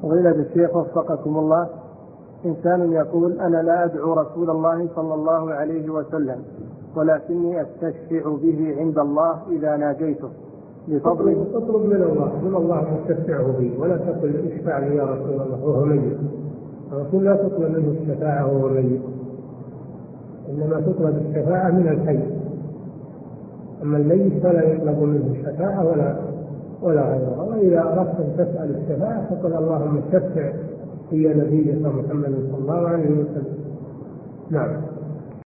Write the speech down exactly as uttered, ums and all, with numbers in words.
فضيلة الشيخ وفقكم الله، إنسان يقول أنا لا أدعو رسول الله صلى الله عليه وسلم ولكني أستشفع به عند الله إذا ناجيته بفضله. اطلب من الله من الله تستشفعه به، ولا تقل اشفع لي يا رسول الله وهو ميت. الرسول لا تطلب منه الشفاعة وهو ميت، إنما تطلب الشفاعة من الحي. أما الميت فلا يطلب منه الشفاعة ولا ولا غيرها. وإذا أردت أن تسأل الشفاعة فقل اللهم شفع في نبيك محمد صلى الله عليه وسلم. نعم.